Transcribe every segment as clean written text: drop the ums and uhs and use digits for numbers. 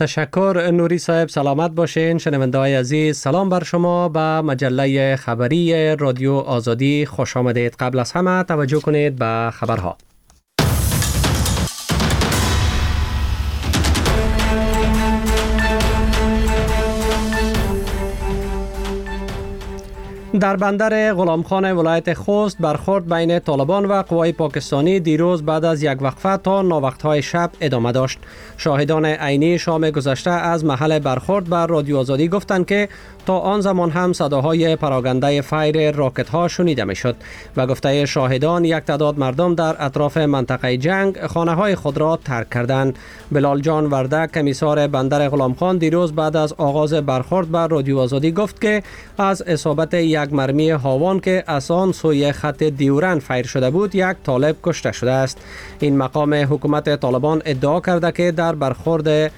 تشکر نوری صاحب، سلامت باشین. شنونده‌های عزیز، سلام بر شما. به مجله خبری رادیو آزادی خوش آمدید. قبل از همه توجه کنید به خبرها. در بندر غلامخان ولایت خوست برخورد بین طالبان و قوای پاکستانی دیروز بعد از یک وقفه تا ناوقت‌های شب ادامه داشت. شاهدان عینی شام گذشته از محل برخورد بر رادیو آزادی گفتند که تا آن زمان هم صداهای پراکنده فایر راکت‌ها شنیده می‌شد و گفته شاهدان یک تعداد مردم در اطراف منطقه جنگ خانه‌های خود را ترک کردند. بلال جان وردک، کمیسار بندر غلامخان، دیروز بعد از آغاز برخورد بر رادیو آزادی گفت که از اصابت یک مرمی هاوان که از آن سوی خط دیورن فایر شده بود یک طالب کشته شده است. این مقام حکومت طالبان ادعا کرده که در برخورد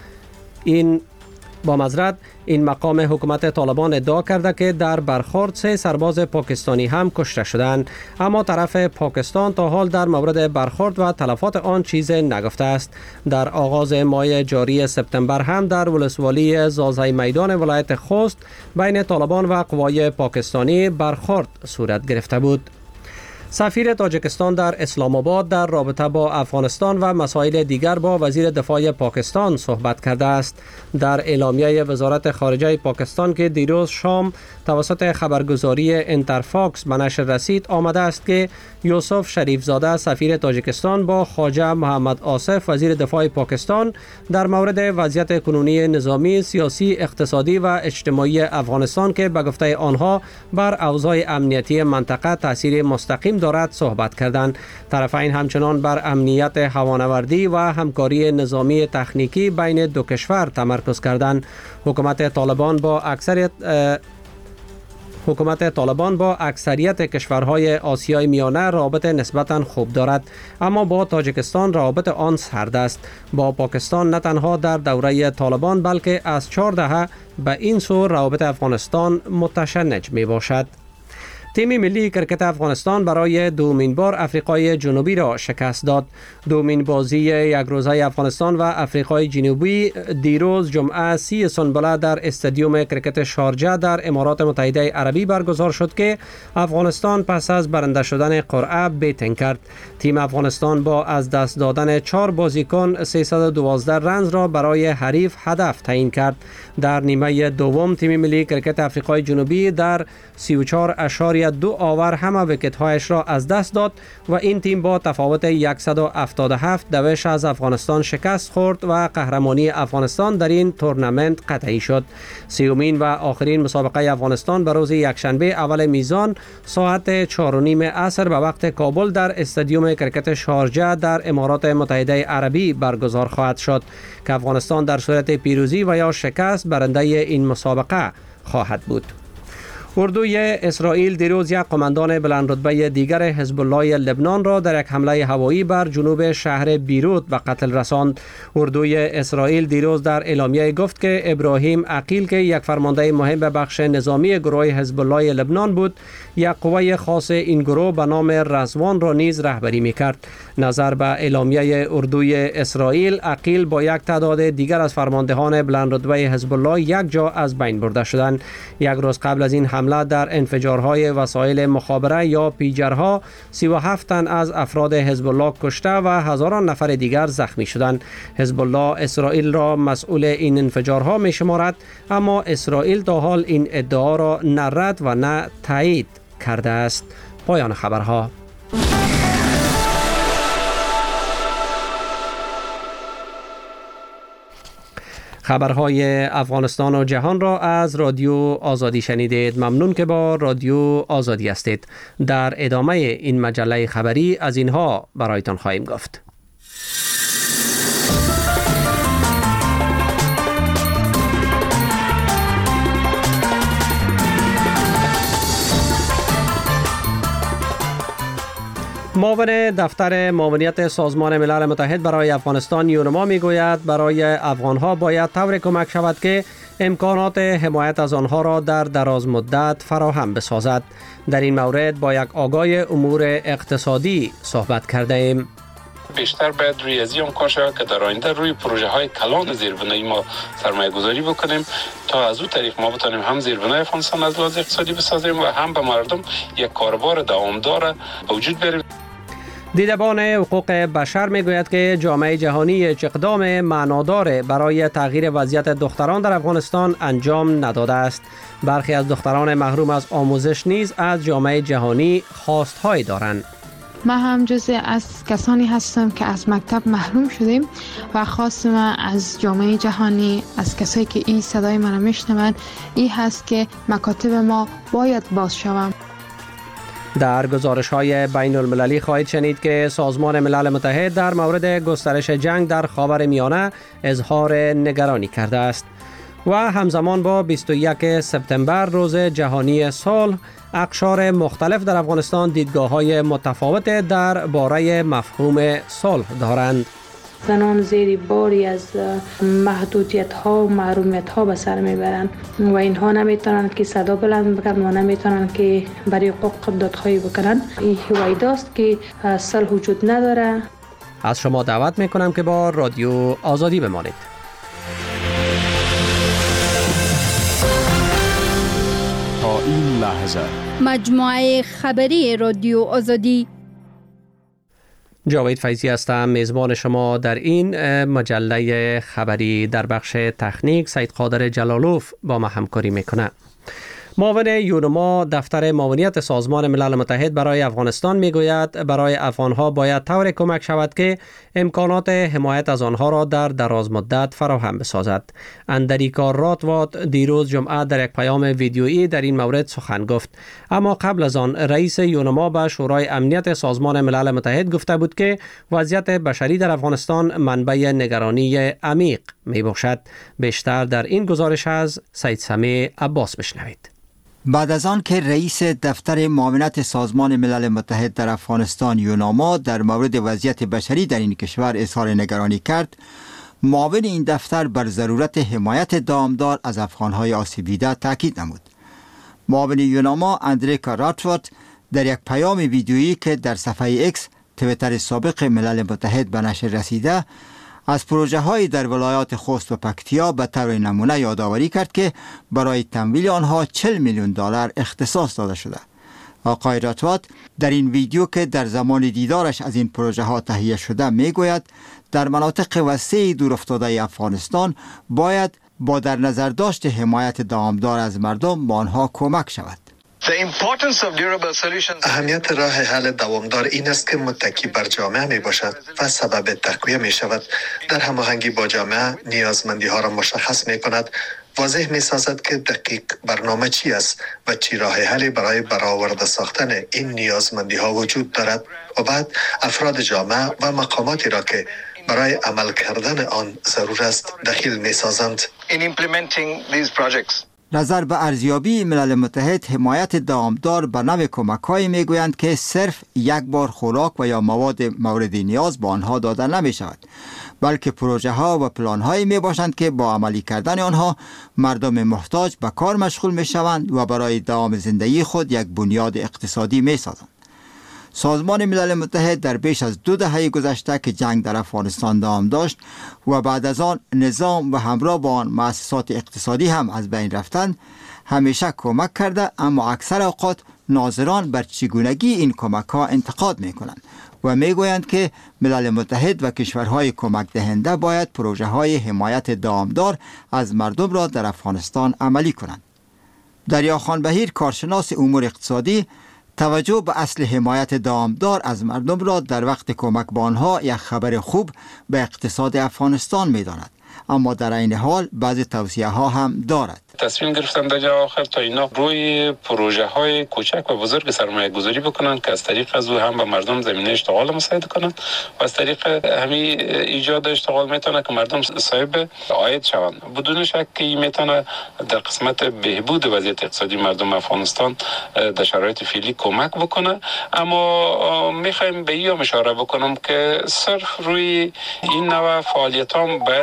این مقام حکومت طالبان ادعا کرده که در برخورد 3 سرباز پاکستانی هم کشته شدند، اما طرف پاکستان تا حال در مورد برخورد و تلفات آن چیز نگفته است. در آغاز ماه جاری سپتامبر هم در ولسوالی زازای میدان ولایت خوست بین طالبان و قوای پاکستانی برخورد صورت گرفته بود. سفیر تاجیکستان در اسلام آباد در رابطه با افغانستان و مسائل دیگر با وزیر دفاع پاکستان صحبت کرده است. در اعلامیه وزارت خارجه پاکستان که دیروز شام توسط خبرگزاری انترفاکس به نشر رسید آمده است که یوسف شریف زاده سفیر تاجیکستان با خواجه محمد آصف وزیر دفاع پاکستان در مورد وضعیت کنونی نظامی، سیاسی، اقتصادی و اجتماعی افغانستان که به گفته آنها بر اوضاع امنیتی منطقه تاثیر مستقیم دارد صحبت کردند. طرفین همچنان بر امنیت هوانوردی و همکاری نظامی تکنیکی بین دو کشور تمرکز کردند. حکومت طالبان با اکثریت کشورهای آسیای میانه رابطه نسبتاً خوب دارد، اما با تاجیکستان رابطه آن سرد است. با پاکستان نه تنها در دوره طالبان بلکه از 4 دهه به این سو رابطه افغانستان متشنج می باشد. تیم ملی کرکت افغانستان برای دومین بار افریقای جنوبی را شکست داد. دومین بازی یک روزه افغانستان و افریقای جنوبی دیروز جمعه 30 سنبله در استادیوم کرکت شارجه در امارات متحده عربی برگزار شد که افغانستان پس از برنده شدن قرعه بیتن کرد. تیم افغانستان با از دست دادن 4 بازیکن 312 رنز را برای حریف هدف تعیین کرد. در نیمه دوم تیم ملی کرکت افریقای جنوبی در 34.2 آور همه ویکت هایش را از دست داد و این تیم با تفاوت 177 دوش از افغانستان شکست خورد و قهرمانی افغانستان در این تورنمنت قطعی شد. سیومین و آخرین مسابقه افغانستان به روز یکشنبه اول میزان ساعت 4:30 عصر به وقت کابل در استادیوم کرکت شارجه در امارات متحده عربی برگزار خواهد شد که افغانستان در صورت پیروزی و یا شکست برنده این مسابقه خواهد بود. اردوی اسرائیل دیروز یک قماندان بلند رتبه دیگر حزب الله لبنان را در یک حمله هوایی بر جنوب شهر بیروت به قتل رساند. اردوی اسرائیل دیروز در اعلامیه گفت که ابراهیم عقیل که یک فرمانده مهم به بخش نظامی گروه حزب الله لبنان بود، یک قوه خاص این گروه به نام رضوان را نیز رهبری می‌کرد. نظر به اعلامیه اردوی اسرائیل، عقیل با یک تعداد دیگر از فرماندهان بلند رتبه حزب الله یک جا از بین برده شدند. یک روز قبل از این حمله در انفجارهای وسایل مخابره یا پیجرها 37 تن از افراد حزب الله کشته و هزاران نفر دیگر زخمی شدند. حزب الله اسرائیل را مسئول این انفجارها می شمارد، اما اسرائیل تا حال این ادعا را نه رد و نه تایید کرده است. پایان خبرها. خبرهای افغانستان و جهان را از رادیو آزادی شنیدید. ممنون که با رادیو آزادی هستید. در ادامه این مجله خبری از اینها برایتان خواهیم گفت. معاون دفتر معاونیت سازمان ملل متحد برای افغانستان یونما میگوید برای افغانها باید طوری کمک شود که امکانات حمایت از آنها را در دراز مدت فراهم بسازد. در این مورد با یک آگاه امور اقتصادی صحبت کرده ایم. بیشتر باید روی از این کار شود که در آینده روی پروژه های کلان زیربنایی ما سرمایه گذاری بکنیم تا از اون طریق ما بتونیم هم زیربنای افغانستان از لحاظ اقتصادی بسازیم و هم به مردم یک کاربار دوامدار وجود بیاریم. دیدبان حقوق بشر میگوید که جامعه جهانی یک اقدام معنادار برای تغییر وضعیت دختران در افغانستان انجام نداده است. برخی از دختران محروم از آموزش نیز از جامعه جهانی خواستهایی دارند. من هم جزء از کسانی هستم که از مکتب محروم شدیم و خواست من از جامعه جهانی، از کسایی که این صدای من میشنوند، این هست که مکاتب ما باید باز شوند. در گزارش‌های بین المللی خواهید شنید که سازمان ملل متحد در مورد گسترش جنگ در خاورمیانه اظهار نگرانی کرده است و همزمان با 21 سپتامبر روز جهانی صلح، اقشار مختلف در افغانستان دیدگاه‌های متفاوت در باره مفهوم صلح دارند. زنان زیر باری از محدودیت ها و محرومیت ها به سر میبرند و اینها نمیتونند که صدا بلند بکنند و نمیتونند که برای حقوق دادخواهی بکنند. این هویداست که صلح وجود نداره. از شما دعوت میکنم که با رادیو آزادی بمانید. تا این لحظه مجموعه خبری رادیو آزادی. جاوید فیضی هستم، میزبان شما در این مجله خبری. در بخش تکنیک سید قادر جلالوف با ما همکاری میکنه. معاون یونما دفتر معاونیت سازمان ملل متحد برای افغانستان میگوید برای افغانها باید طور کمک شود که امکانات حمایت از آنها را در دراز مدت فراهم بسازد. اندریکا راتوات دیروز جمعه در یک پیام ویدیویی در این مورد سخن گفت. اما قبل از آن رئیس یونما به شورای امنیت سازمان ملل متحد گفته بود که وضعیت بشری در افغانستان منبع نگرانی عمیق می باشد. بیشتر در این گزارش از سید سمیع عباس بشنوید. بعد از آن که رئیس دفتر معاونت سازمان ملل متحد در افغانستان یوناما در مورد وضعیت بشری در این کشور اظهار نگرانی کرد، معاون این دفتر بر ضرورت حمایت دامدار از افغانهای آسیب دیده تاکید نمود. معاون یوناما اندریکا راتوات در یک پیام ویدیویی که در صفحه ایکس تویتر سابق ملل متحد به نشر رسیده، از پروژه های در ولایات خوست و پکتیا به طور نمونه یادآوری کرد که برای تمویل آنها 40 میلیون دلار اختصاص داده شده. آقای راتوات در این ویدیو که در زمان دیدارش از این پروژه ها تهیه شده میگوید در مناطق وسیع دورافتاده افغانستان باید با در نظر داشت حمایت دامدار از مردم به آنها کمک شود. اهمیت راه حل دوامدار این است که متکی بر جامعه می باشد و سبب تقویه می شود. در هماهنگی با جامعه نیازمندی ها را مشخص می کند، واضح می سازد که دقیق برنامه چی است و چی راه حلی برای برآورده ساختن این نیازمندی ها وجود دارد و بعد افراد جامعه و مقاماتی را که برای عمل کردن آن ضرور است دخیل می سازند. نظر به ارزیابی ملل متحد، حمایت دامدار به نوع کمک‌هایی میگویند که صرف یک بار خوراک و یا مواد مورد نیاز به آنها داده نمی شود، بلکه پروژه ها و پلان هایی می باشند که با عملی کردن آنها مردم محتاج به کار مشغول می شوند و برای دوام زندگی خود یک بنیاد اقتصادی می سازند. سازمان ملل متحد در بیش از 2 دهه گذشته که جنگ در افغانستان دوام داشت و بعد از آن نظام و همراه با آن مؤسسات اقتصادی هم از بین رفتند، همیشه کمک کرده، اما اکثر اوقات ناظران بر چگونگی این کمک ها انتقاد می کنند و می گویند که ملل متحد و کشورهای کمک دهنده باید پروژه های حمایت دامدار از مردم را در افغانستان عملی کنند. دریاخان بهیر، کارشناس امور اقتصادی، توجه به اصل حمایت دامدار از مردم را در وقت کمک به آنها یک خبر خوب به اقتصاد افغانستان می داند، اما در این حال بعضی توصیه ها هم دارد. تصمیم گرفتن در جای آخر تا اینا روی پروژه های کوچک و بزرگ سرمایه گذاری بکنن که از طریق از او هم به مردم زمینه اشتغال مساعده کنند و از طریق همین ایجاد اشتغال میتونه که مردم صاحب عاید شوند. بدون شک که این میتونه در قسمت بهبود وضعیت اقتصادی مردم افغانستان در شرایط فعلی کمک بکنه، اما میخوایم به این اشاره بکنم که صرف روی این نوع فعالیت هم باید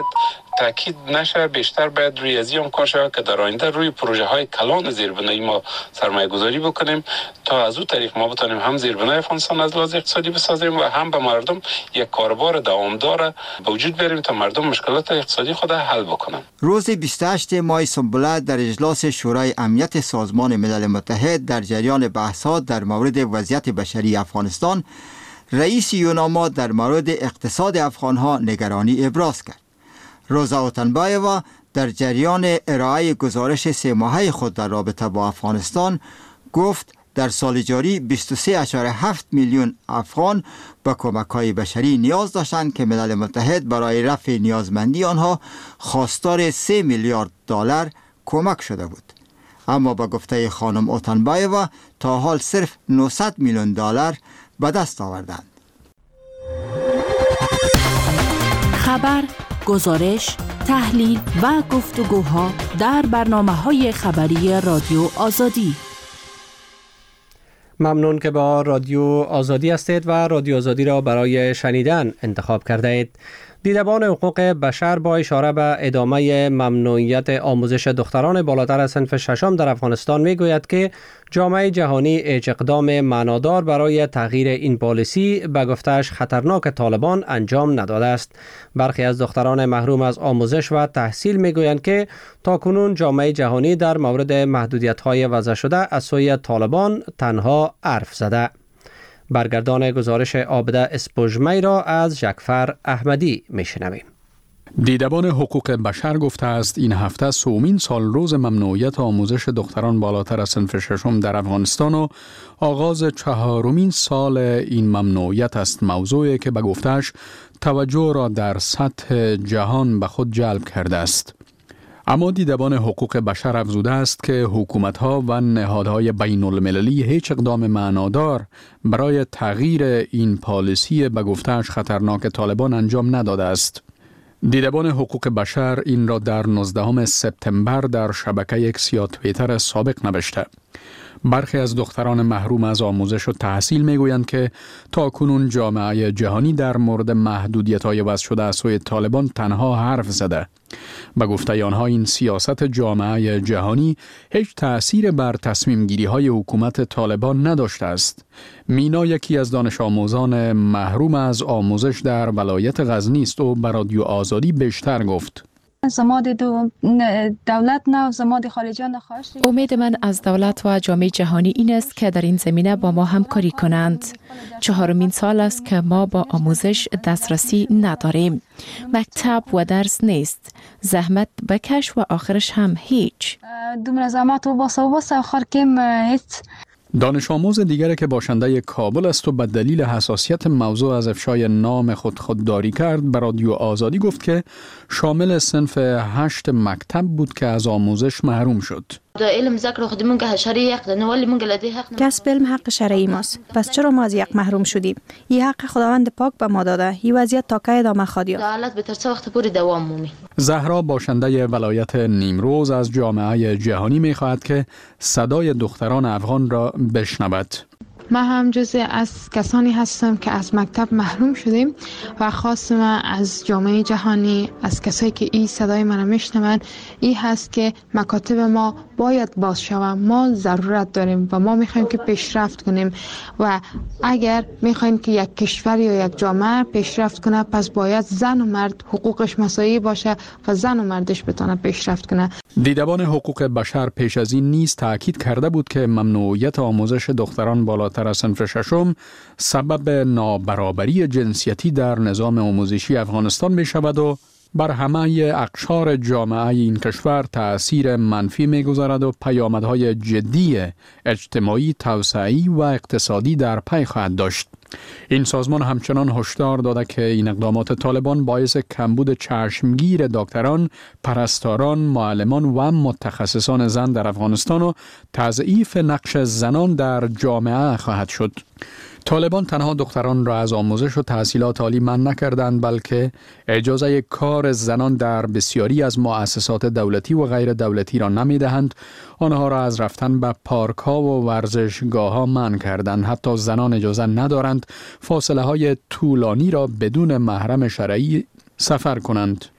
تاکید نشه، بیشتر باید روی از این کار شود که در آینده روی پروژه های کلان زیربنایی ما سرمایه گذاری بکنیم تا از اون طریق ما بتونیم هم زیربنای افغانستان از لحاظ اقتصادی بسازیم و هم به مردم یک کاربار دوامدار به وجود بیاریم تا مردم مشکلات اقتصادی خود حل بکنن. روز 28 ماه سنبله در اجلاس شورای امنیت سازمان ملل متحد در جریان بحث‌ها در مورد وضعیت بشری افغانستان، رئیس یوناما در مورد اقتصاد افغانها نگرانی ابراز کرد. روزا اوتنبایوا در جریان ارائه گزارش 3 ماهه خود در رابطه با افغانستان گفت در سال جاری 23.7 میلیون افغان به کمک‌های بشری نیاز داشتند که ملل متحد برای رفع نیازمندی آنها خواستار 3 میلیارد دلار کمک شده بود. اما با گفته خانم اوتنبایوا تا حال صرف 900 میلیون دلار به دست آوردند. خبر، گزارش، تحلیل و گفتگوها در برنامه‌های خبری رادیو آزادی. ممنون که با رادیو آزادی هستید و رادیو آزادی را برای شنیدن انتخاب کرده اید. دیدبان حقوق بشر با اشاره به ادامه ممنوعیت آموزش دختران بالاتر از صنف ششم در افغانستان می گوید که جامعه جهانی هیچ اقدام معنادار برای تغییر این پالیسی به گفته‌اش خطرناک طالبان انجام نداده است. برخی از دختران محروم از آموزش و تحصیل می گویند که تاکنون جامعه جهانی در مورد محدودیت‌های وضع شده از سوی طالبان تنها حرف زده. برگردان گزارش عابده اسپوژمی را از جعفر احمدی میشنویم. دیدبان حقوق بشر گفته است این هفته 3مین سال روز ممنوعیت آموزش دختران بالاتر از صنف ششم در افغانستان و آغاز 4مین سال این ممنوعیت است، موضوعی که به گفته‌اش توجه را در سطح جهان به خود جلب کرده است. اما دیدبان حقوق بشر افزوده است که حکومت‌ها و نهادهای بین المللی هیچ اقدام معنادار برای تغییر این پالیسی به گفته‌اش خطرناک طالبان انجام نداده است. دیدبان حقوق بشر این را در 19 سپتامبر در شبکه اکس یا توییتر سابق نوشته. برخی از دختران محروم از آموزش و تحصیل میگویند که تاکنون جامعه جهانی در مورد محدودیت‌های وضع شده از سوی طالبان تنها حرف زده. به گفته آنها این سیاست جامعه جهانی هیچ تأثیر بر تصمیم گیری های حکومت طالبان نداشته است. مینا یکی از دانش آموزان محروم از آموزش در ولایت غزنی است و به رادیو آزادی بیشتر گفت. دولت نه زماد خارجان خواهش. امید من از دولت و جامعه جهانی این است که در این زمینه با ما همکاری کنند. 4مین سال است که ما با آموزش دسترسی نداریم. مکتب و درس نیست. زحمت بکش و آخرش هم هیچ. دومره زحمت و باسه آخر کم هیچ. دانش آموز دیگری که باشنده کابل است و به دلیل حساسیت موضوع از افشای نام خودداری کرد به رادیو آزادی گفت که شامل صنف 8 مکتب بود که از آموزش محروم شد. کسب علم حق شرعی ماست. پس چرا ما از یک محروم شدیم؟ این حق خداوند پاک به ما داده. این وضعیت تا کی ادامه خواهد یافت؟ زهرا باشنده ولایت نیمروز از جامعه جهانی می‌خواهد که صدای دختران افغان را بشنود. من هم جزء از کسانی هستم که از مکتب محروم شدیم و خواست من از جامعه جهانی، از کسایی که این صدای من میشنوند، این هست که مکاتب ما باید باز شود. ما ضرورت داریم و ما میخوایم که پیشرفت کنیم و اگر میخوایم که یک کشور یا یک جامعه پیشرفت کنه پس باید زن و مرد حقوقش مساوی باشه و زن و مردش بتونه پیشرفت کنه. دیدبان حقوق بشر پیش از این نیز تاکید کرده بود که ممنوعیت آموزش دختران بالاتر از صنف ششم سبب نابرابری جنسیتی در نظام آموزشی افغانستان می شود و بر همه اقشار جامعه این کشور تأثیر منفی می گذارد و پیامدهای جدی اجتماعی، توسعی و اقتصادی در پی خواهد داشت. این سازمان همچنان هشدار داده که این اقدامات طالبان باعث کمبود چشمگیر دکتران، پرستاران، معلمان و متخصصان زن در افغانستان و تضعیف نقش زنان در جامعه خواهد شد. طالبان تنها دختران را از آموزش و تحصیلات عالی منع نکردند بلکه اجازه کار زنان در بسیاری از مؤسسات دولتی و غیر دولتی را نمی‌دهند. آنها را از رفتن به پارک‌ها و ورزشگاه‌ها منع کردند. حتی زنان اجازه ندارند فاصله‌های طولانی را بدون محرم شرعی سفر کنند.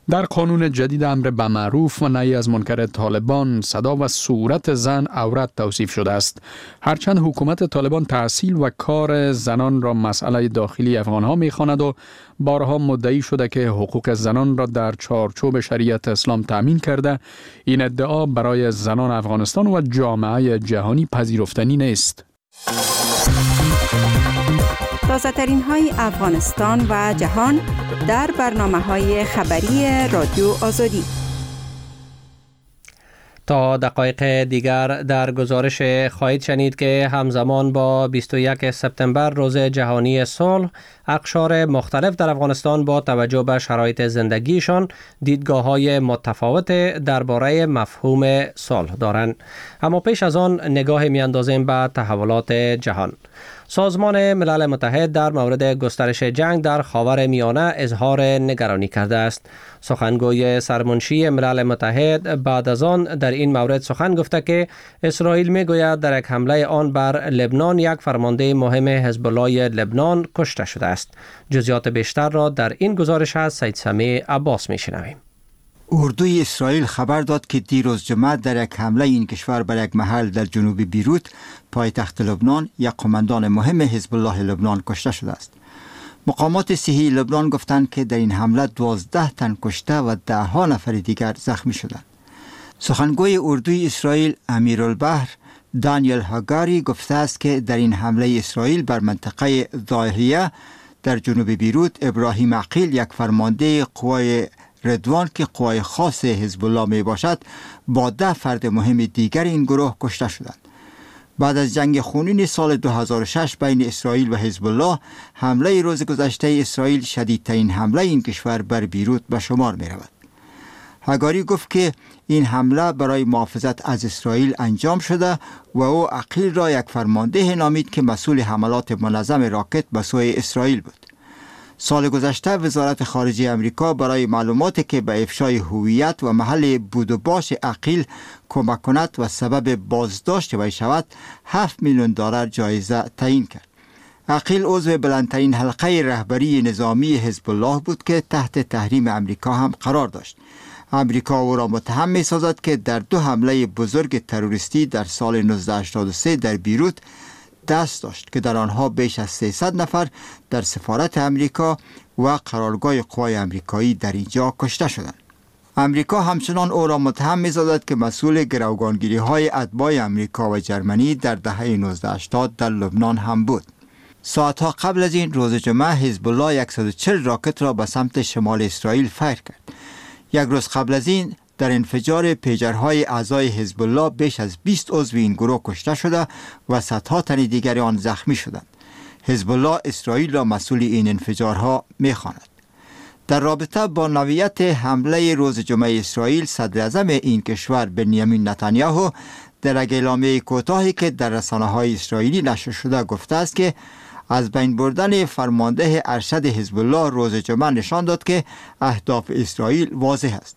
در قانون جدید امر به معروف و نهی از منکر طالبان صدا و صورت زن عورت توصیف شده است. هرچند حکومت طالبان تحصیل و کار زنان را مسئله داخلی افغانها می‌خواند و بارها مدعی شده که حقوق زنان را در چارچوب شریعت اسلام تأمین کرده، این ادعا برای زنان افغانستان و جامعه جهانی پذیرفتنی نیست. تازه ترین های افغانستان و جهان در برنامه های خبری رادیو آزادی. تا دقایق دیگر در گزارش خواهید شنید که همزمان با 21 سپتامبر روز جهانی صلح، اقشار مختلف در افغانستان با توجه به شرایط زندگیشان دیدگاه‌های متفاوت درباره مفهوم صلح دارند. اما پیش از آن نگاه می‌اندازیم به تحولات جهان. سازمان ملل متحد در مورد گسترش جنگ در خاور میانه اظهار نگرانی کرده است. سخنگوی سرمنشی ملل متحد بعد از آن در این مورد سخن گفته که اسرائیل میگوید در یک حمله آن بر لبنان یک فرمانده مهم حزب الله لبنان کشته شده است. جزئیات بیشتر را در این گزارش از سید سمیع عباس میشنویم. اردوی اسرائیل خبر داد که دیروز جمعه در یک حمله این کشور بر یک محل در جنوب بیروت پایتخت لبنان یک قماندان مهم حزب الله لبنان کشته شده است. مقامات صحی لبنان گفتند که در این حمله 12 تن کشته و 10 نفر دیگر زخمی شدند. سخنگوی اردوی اسرائیل امیرالبحر دانیل هاگاری گفته است که در این حمله اسرائیل بر منطقه ظاهریه در جنوب بیروت ابراهیم عقیل یک فرمانده قوای ردوان که قوای خاص حزب الله می باشد با 10 فرد مهم دیگر این گروه کشته شدند. بعد از جنگ خونین سال 2006 بین اسرائیل و حزب الله، حمله روز گذشته اسرائیل شدیدترین حمله این کشور بر بیروت به شمار می رود. هاگاری گفت که این حمله برای محافظت از اسرائیل انجام شده و او عقیل را یک فرمانده نامید که مسئول حملات منظم راکت به سوی اسرائیل بود. سال گذشته وزارت خارجه امریکا برای معلوماتی که به افشای هویت و محل بود و باش عقیل کمک کند و سبب بازداشت وی شود 7 میلیون دلار جایزه تعیین کرد. عقیل عضو بلندترین حلقه رهبری نظامی حزب الله بود که تحت تحریم امریکا هم قرار داشت. امریکا او را متهم می سازد که در 2 حمله بزرگ تروریستی در سال 1983 در بیروت دست داشت که در آنها بیش از 300 نفر در سفارت امریکا و قرارگاه قوای امریکایی در اینجا کشته شدند. امریکا همچنان او را متهم می‌سازد که مسئول گروگانگیری‌های اتباع امریکا و جرمنی در دهه 1980 در لبنان هم بود. ساعتها قبل از این روز جمعه حزب الله 140 راکت را به سمت شمال اسرائیل فیر کرد. یک روز قبل از این در انفجار پیجرهای اعضای حزب الله بیش از 20 عضو این گروه کشته شده و صدها تن دیگر آن زخمی شدند. حزب الله اسرائیل را مسئول این انفجارها می‌خواند. در رابطه با نوعیت حمله روز جمعه اسرائیل، صدر اعظم این کشور بنیامین نتانیاهو در یک اعلامیه کوتاهی که در رسانه‌های اسرائیلی نشر شده گفته است که از بین بردن فرمانده ارشد حزب الله روز جمعه نشان داد که اهداف اسرائیل واضح است.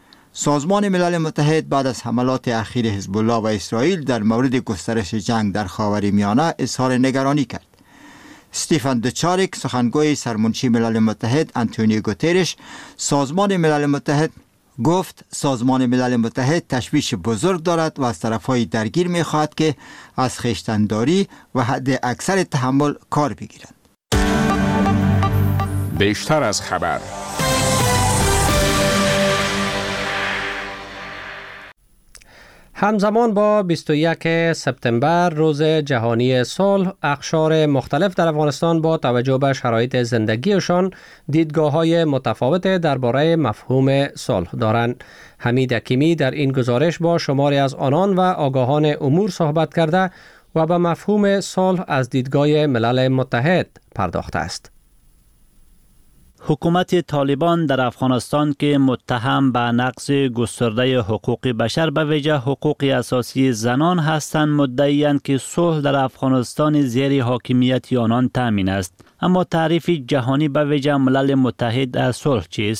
سازمان ملل متحد بعد از حملات اخیر حزب الله و اسرائیل در مورد گسترش جنگ در خاورمیانه اظهار نگرانی کرد. استیفن دوچاریک، سخنگوی سرمنشی ملل متحد آنتونیو گوترش، سازمان ملل متحد گفت سازمان ملل متحد تشویش بزرگ دارد و از طرفهای درگیر می‌خواهد که از خویشتن‌داری و حد اکثر تحمل کار بگیرند. بیشتر از خبر. همزمان با 21 سپتامبر روز جهانی صلح، اقشار مختلف در افغانستان با توجه به شرایط زندگیشان دیدگاه‌های متفاوت درباره مفهوم صلح دارند. حمید حکیمی در این گزارش با شماری از آنان و آگاهان امور صحبت کرده و به مفهوم صلح از دیدگاه ملل متحد پرداخته است. حکومت طالبان در افغانستان که متهم به نقض گسترده حقوق بشر به ویژه حقوق اساسی زنان هستند، مدعی‌اند که صلح در افغانستان زیر حاکمیت آنان تامین است. اما تعریف جهانی به ویژه ملل متحد از صلح چیست؟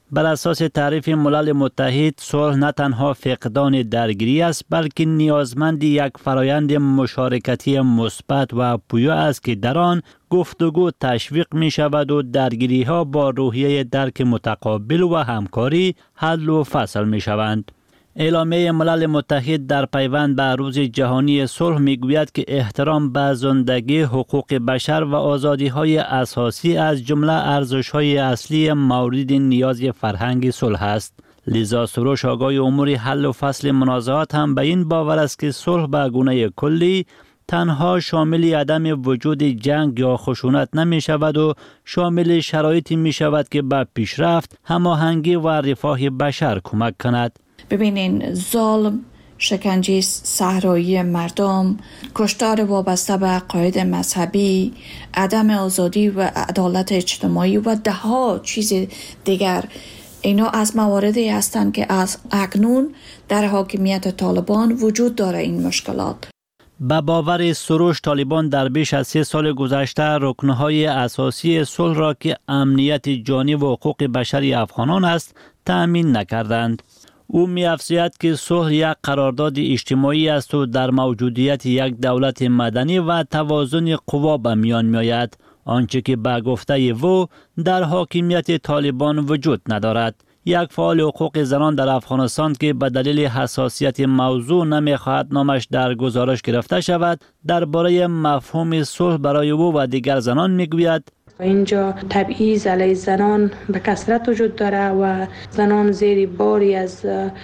بر اساس تعریف ملل متحد، صلح نه تنها فقدان درگیری است بلکه نیازمند یک فرایند مشارکتی مثبت و پویا است که در آن گفتگو تشویق می شود و درگیری ها با روحیه درک متقابل و همکاری حل و فصل می شوند. اعلامیه ملل متحد در پیوند به روز جهانی صلح می گوید که احترام به زندگی، حقوق بشر و آزادی های اساسی از جمله ارزش های اصلی مورد نیاز فرهنگ صلح است. لذا سروش آگاه امور حل و فصل منازعات هم به این باور است که صلح به گونه کلی تنها شامل عدم وجود جنگ یا خشونت نمی شود و شامل شرایطی می شود که به پیشرفت، هماهنگی و رفاه بشر کمک کند. ببینین، ظلم، شکنجه صحرایی مردم، کشتار وابسته به عقاید مذهبی، عدم آزادی و عدالت اجتماعی و ده ها چیز دیگر، اینا از مواردی هستند که از اکنون در حاکمیت طالبان وجود داره. این مشکلات به باور سروش، طالبان در بیش از 3 سال گذشته رکنهای اساسی صلح را که امنیت جانی و حقوق بشری افغانان است تأمین نکردند. او می‌افزاید که صلح یک قرارداد اجتماعی است و در موجودیت یک دولت مدنی و توازن قوا به میان می‌آید، آنچه که به گفته او در حاکمیت طالبان وجود ندارد. یک فعال حقوق زنان در افغانستان که به دلیل حساسیت موضوع نمی‌خواهد نامش در گزارش گرفته شود، درباره مفهوم صلح برای او و دیگر زنان می‌گوید: اینجا تبعیض علیه زنان به کثرت وجود داره و زنان زیر باری از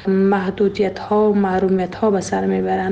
محدودیت ها و محرومیت ها به سر میبرن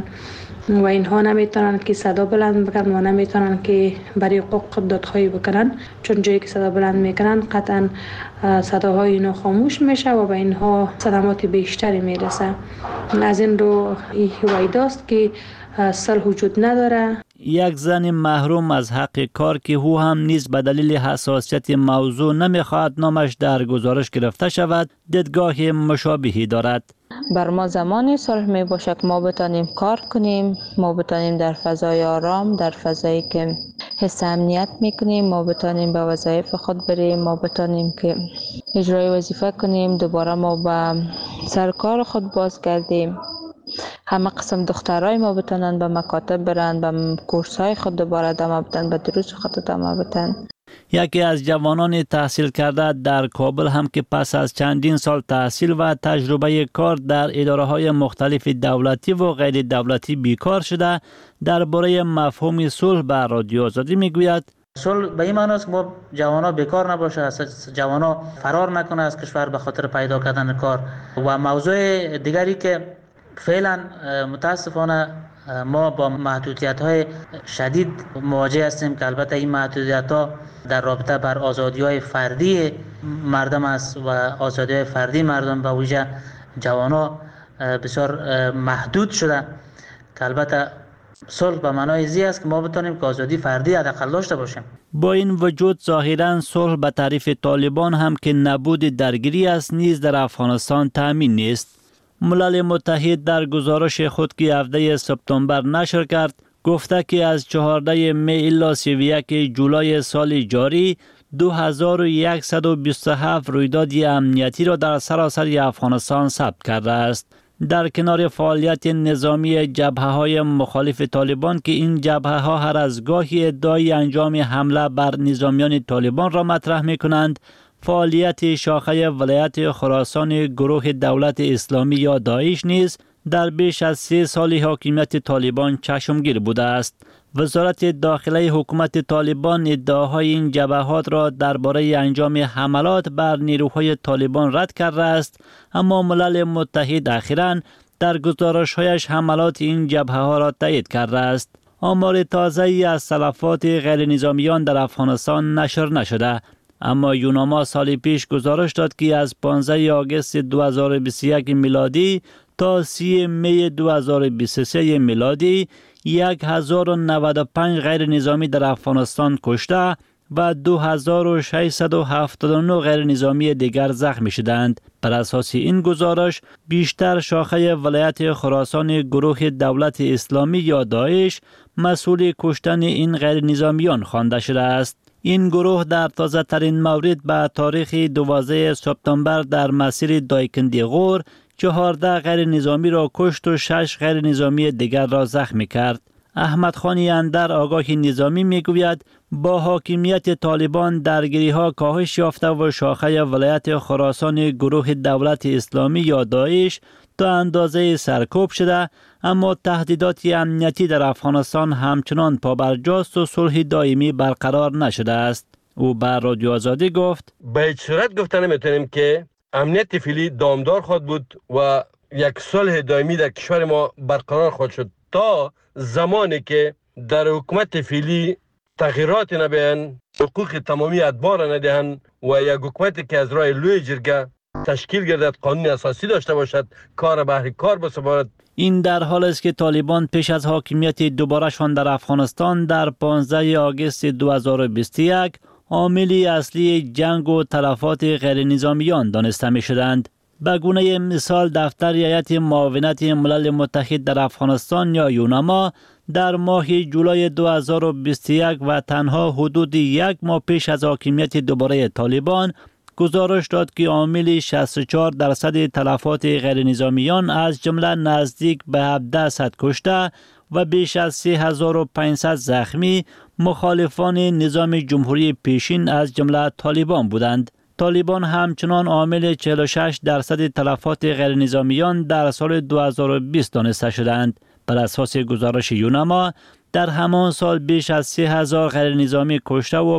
و اینها نمیتونن که صدا بلند بکنن و نمیتونن که برای حقوق دادخواهی بکنن، چون جایی که صدا بلند میکنن قطعا صداهای اینا خاموش میشه و به اینها صدمات بیشتری میرسه. از این رو ویداست که صلح وجود نداره. یک زن محروم از حق کار که او هم نیز به دلیل حساسیت موضوع نمیخواهد نامش در گزارش گرفته شود، دیدگاه مشابهی دارد. بر ما زمانی صلح می باشه که ما بتانیم کار کنیم، ما بتانیم در فضای آرام، در فضایی که حس امنیت میکنیم، ما بتانیم به وظایف خود بریم، ما بتانیم که اجرای وظیفه کنیم، دوباره ما به سر کار خود بازگردیم. همه قسم دخترای ما بتونن به مکاتب برن، به کورسای خود دوباره ادامه بدن، به دروس خود ادامه بدن. یکی از جوانان تحصیل کرده در کابل هم که پس از چندین سال تحصیل و تجربه کار در اداره‌های مختلف دولتی و غیر دولتی بیکار شده، درباره مفهوم صلح به رادیو آزادی میگوید: صلح به این معنی است که ما جوانا بیکار نباشه، جوانا فرار نکنه از کشور به خاطر پیدا کردن کار. و موضوع دیگری که فعلا متاسفانه ما با محدودیت‌های شدید مواجه هستیم که البته این محدودیت‌ها در رابطه بر آزادی‌های فردی مردم است و آزادی‌های فردی مردم به ویژه جوانان بسیار محدود شده که البته صلح به معنای زی است که ما بتونیم که آزادی فردی حداقل داشته باشیم. با این وجود ظاهراً صلح به تعریف طالبان هم که نبود درگیری است نیز در افغانستان تأمین نیست. ملل متحد در گزارش خود که 17 سپتامبر نشر کرد گفته که از 14 می الی 31 جولای سال جاری 2127 رویداد امنیتی را در سراسر افغانستان ثبت کرده است. در کنار فعالیت نظامی جبهه‌های مخالف طالبان که این جبهه‌ها هر از گاهی ادعای انجام حمله بر نظامیان طالبان را مطرح می‌کنند، فعالیت شاخه ولایت خراسان گروه دولت اسلامی یا داعش نیز در بیش از 3 سال حاکمیت طالبان چشمگیر بوده است. وزارت داخله حکومت طالبان ادعاهای این جبهات را درباره انجام حملات بر نیروهای طالبان رد کرده است، اما ملل متحد اخیراً در گزارش‌هایش حملات این جبهه‌ها را تایید کرده است. آمار تازه‌ای از تلفات غیر نظامیان در افغانستان نشر نشده، اما یوناما سال پیش گزارش داد که از 15 آگوست 2021 میلادی تا 30 می 2023 میلادی 1095 غیر نظامی در افغانستان کشته و 2679 غیر نظامی دیگر زخمی شدند. بر اساس این گزارش بیشتر شاخه ولایت خراسان گروه دولت اسلامی یا داعش مسئول کشتن این غیر نظامیان خوانده شده است. این گروه در تازه ترین مورد به تاریخ 12 سپتامبر در مسیر دایکندی غور 14 غیر نظامی را کشت و 6 غیر نظامی دیگر را زخمی کرد. احمد خانی اندر آگاه نظامی میگوید با حاکمیت طالبان درگیری ها کاهش یافته و شاخه ولایت خراسان گروه دولت اسلامی یا داعش تا اندازه سرکوب شده، اما تهدیدات امنیتی در افغانستان همچنان پابرجاست و صلح دائمی برقرار نشده است. او بر رادیو آزادی گفت به هیچ صورت گفته نمیتونیم که امنیت فعلی دامدار خواهد بود و یک صلح دائمی در کشور ما برقرار خواهد شد تا زمانی که در حکومت فعلی تغییرات نبیان، حقوق تمامی ادبار ندهند و یک حکومتی که از راه لوی جرگه تشکیل گردد، قانون اساسی داشته باشد، کار بهر کار بسپارد. این در حال است که طالبان پیش از حاکمیت دوباره‌شان در افغانستان در 15 آگوست 2021 عامل اصلی جنگ و تلفات غیر نظامیان دانسته می شدند. به گونه مثال دفتر هیئت معاونت ملل متحد در افغانستان یا یونما در ماه جولای 2021 و تنها حدود یک ماه پیش از حاکمیت دوباره طالبان گزارش داد که عامل 64% تلفات غیر نظامیان از جمله نزدیک به 1700 کشته و بیش از 3500 زخمی مخالفان نظام جمهوری پیشین از جمله طالبان بودند. طالبان همچنان عامل 46% تلفات غیر نظامیان در سال 2020 دانسته شدند. بر اساس گزارش یونما در همان سال بیش از 3000 غیر نظامی کشته و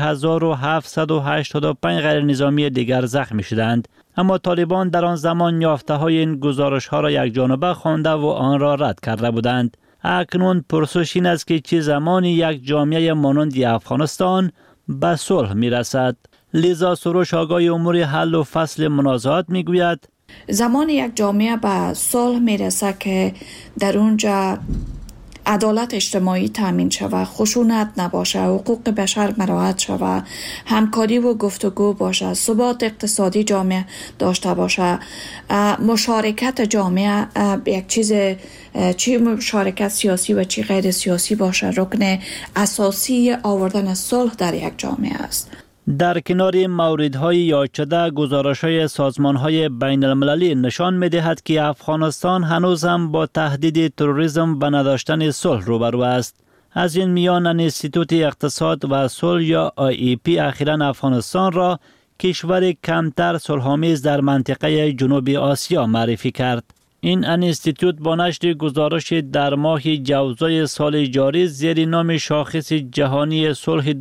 5785 غیر نظامی دیگر زخمی شدند. اما طالبان در آن زمان یافته های این گزارش ها را یک جانبه خوانده و آن را رد کرده بودند. اکنون پرسش این است که چه زمانی یک جامعه مانند افغانستان به صلح می رسد؟ لیزا سروش آگاه امور حل و فصل منازعات می گوید زمان یک جامعه به صلح می رسد که در اونجا عدالت اجتماعی تامین شود، خشونت نباشه، حقوق بشر مراعات شود، همکاری و گفتگو باشه، ثبات اقتصادی جامعه داشته باشه، مشارکت جامعه یک چیز چی مشارکت سیاسی و چی غیر سیاسی باشه رکن اساسی آوردن صلح در یک جامعه است. در کنار موردهای یاد شده گزارش‌های سازمان‌های بین المللی نشان می‌دهد که افغانستان هنوز هم با تهدید تروریسم و نداشتن صلح روبرو است. از این میان انستیتوت اقتصاد و صلح یا IEP اخیراً افغانستان را کشور کمتر صلح‌آمیز در منطقه جنوب آسیا معرفی کرد. این انستیتوت با نشر گزارش در ماه جوزای سال جاری زیر نام شاخص جهانی صلح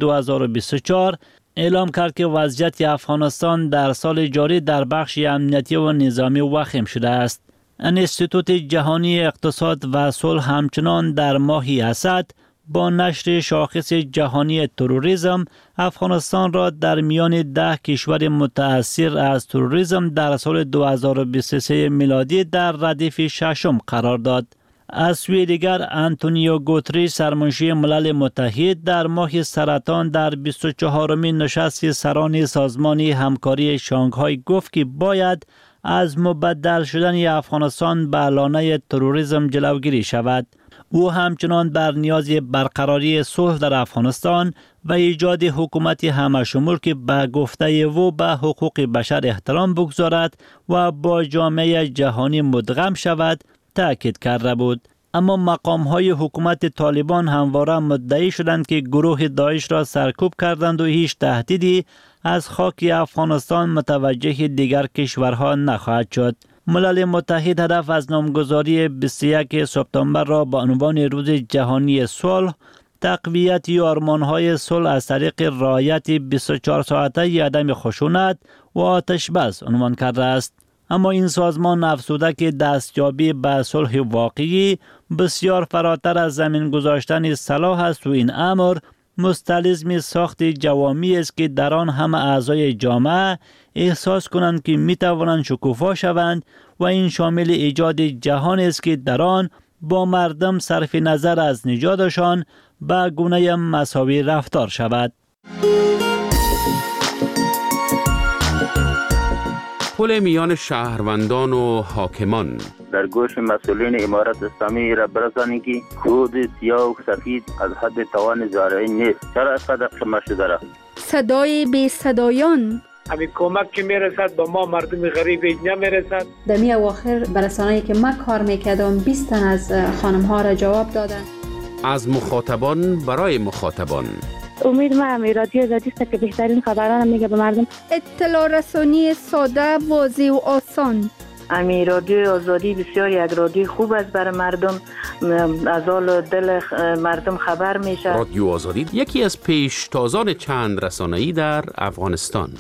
2024 اعلام کرد که وضعیت افغانستان در سال جاری در بخش امنیتی و نظامی وخیم شده است. انستیتوت جهانی اقتصاد و صلح همچنان در ماه اسد با نشر شاخص جهانی تروریسم افغانستان را در میان 10 کشور متأثر از تروریسم در سال 2023 میلادی در ردیف ششم قرار داد. از سوی دیگر انتونیو گوتریش سرمنشی ملل متحد در ماه سرطان در 24مین نشست سران سازمان همکاری شانگهای گفت که باید از مبدل شدن افغانستان به لانه تروریسم جلوگیری شود. او همچنان بر نیاز برقراری صلح در افغانستان و ایجاد حکومت همه‌شمول که به گفته او به حقوق بشر احترام بگذارد و با جامعه جهانی مدغم شود تأکید کرده بود. اما مقام‌های حکومت طالبان همواره مدعی شدند که گروه داعش را سرکوب کردند و هیچ تهدیدی از خاک افغانستان متوجه دیگر کشورها نخواهد شد. ملل متحد هدف از نامگذاری 21 سپتامبر را با عنوان روز جهانی صلح، تقویت آرمان‌های صلح از طریق رعایت 24 ساعته عدم خشونت و آتش بس عنوان کرده است. اما این سازمان افزوده که دستیابی به صلح واقعی بسیار فراتر از زمین گذاشتن سلاح است و این امر مستلزم ساخت جوامی است که در آن همه اعضای جامعه احساس کنند که می توانند شکوفا شوند و این شامل ایجاد جهان است که در آن با مردم صرف نظر از نژادشان به گونه مساوی رفتار شود. پل میان شهروندان و حاکمان. در گوش مسئولین امارت اسلامی را برسانید که کود سیاه و سفید از حد توان زارعی نیست. چرا اینقدر قیمت شده را؟ صدای بی صدایان. همین کمک که میرسد به ما مردم غریب نمیرسد. در می اواخر برسانه‌ای که من کار میکردم 20 تن از خانم ها را جواب دادن. از مخاطبان برای مخاطبان. امید ما هم رادیو آزادی است که بهترین خبران میگه به مردم. اطلاع رسانی ساده، واضح و آسان. امی رادیو آزادی بسیار یک رادیو خوب است برای مردم، از حال دل مردم خبر میشه. رادیو آزادی یکی از پیشتازان چند رسانه‌ای در افغانستان.